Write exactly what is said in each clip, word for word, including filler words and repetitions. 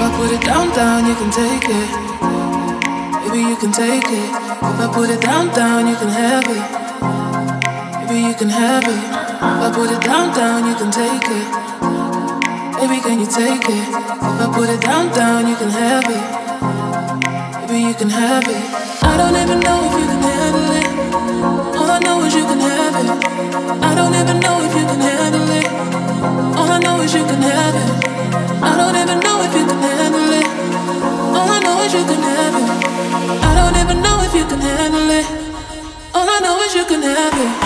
I put it down, down, you can take it. Baby, you can take it. If I put it down, down, you can have it. Baby, you can have it. If I put it down, down, you can take it. Baby, can you take it? If I put it down, down, you can have it. Baby, you can have it. I don't even know if you can handle it. All I know is you can have it. I don't even know if you can handle it. All I know is you can have it. I don't even know if you can handle it. All I know is you can have it. I don't even know if you can handle it. All I know is you can have it.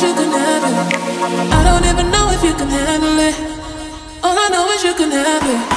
I don't even know if you can handle it. All I know is you can have it.